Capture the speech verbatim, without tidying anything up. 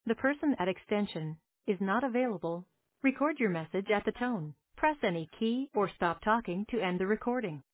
The person at extension is not available. Record your message at the tone. Press any key or stop talking to end the recording.